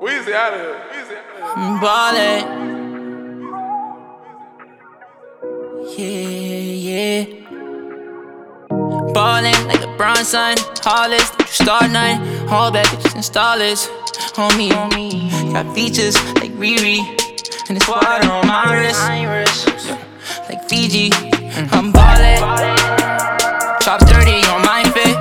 Weezy out of here. I'm ballin'. Yeah. Ballin' like LeBron, son. Hollis, start nine. All bad bitches install this. On me. Got features like Riri. And it's water on my wrist. Like Fiji. I'm ballin'. Chop 30 on my fit.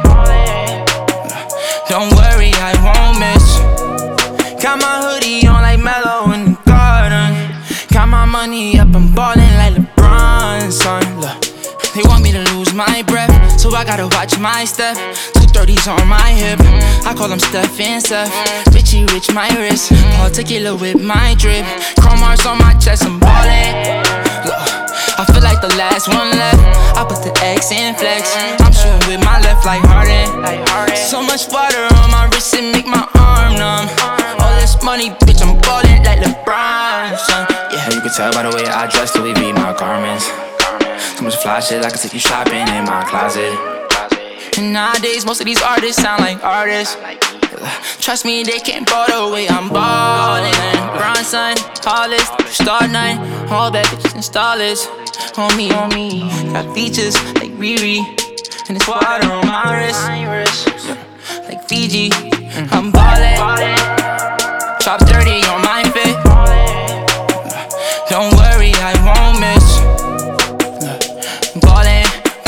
Don't worry, I won't miss. Got my hoodie on like Mellow in the garden. Got my money up, I'm ballin' like LeBron, son. Look, they want me to lose my breath, so I gotta watch my step. 230s on my hip, I call them Steph and Seth. Richie Rich, my wrist, particular with my drip. Chrome hearts on my chest, I'm ballin'. Look, I feel like the last one left. I put the X in flex. I'm shooting with my left like Harden. So much water on my wrist, it make my arm numb. All this money, bitch, I'm ballin' like LeBron, son. Yeah, you can tell by the way I dress, Louis V my garments. So much fly shit, I can take you shopping in my closet. And nowadays, most of these artists sound like artists. Trust me, they can't ball the way I'm ballin'. LeBron, son, Hollis, start nine. All bad bitches install this. On me. Got features like Riri. And it's water on my wrist. Like Fiji. I'm ballin'. Chop 30 on my fit. Don't worry, I won't miss. Ballin'.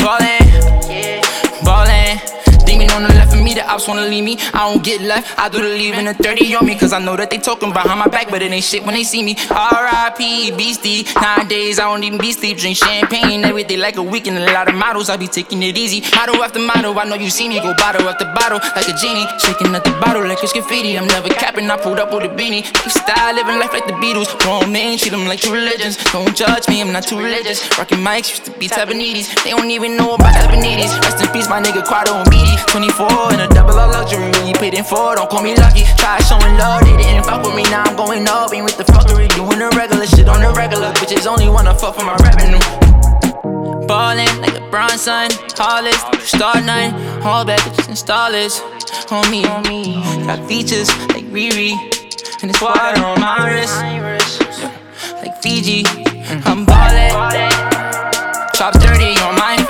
Demon on the left of me, the ops wanna leave me. I don't get left, I do the leaving a 30 on me. Cause I know that they talking behind my back, but it ain't shit when they see me. R.I.P. Beastie. Nowadays, I don't even be sleep. Drink champagne every day like a weekend. A lot of models, I be taking it easy. Model after model, I know you see me. Go bottle after bottle like a genie. Shaking at the bottle like it's graffiti. I'm never capping, I pulled up with a beanie. Lifestyle, living life like the Beatles. Grown men, treat them like true religions. Don't judge me, I'm not too religious. Rockin' mics, used to be Tabanetes. They don't even know about Tabanetes. Rest in peace, my nigga Quado and Beatty. 24 and a double of luxury, really paid in for. Don't call me lucky. Try showing love, they didn't fuck with me. Now I'm going up, ain't with the fuckery. Doing the regular shit on the regular. Bitches only wanna fuck for my revenue. Ballin' like LeBron, son. Hollis, start nine. All bad bitches install this. On me. Got features like Riri. And it's water on my wrist. Like Fiji. I'm ballin'. Chop 30 on my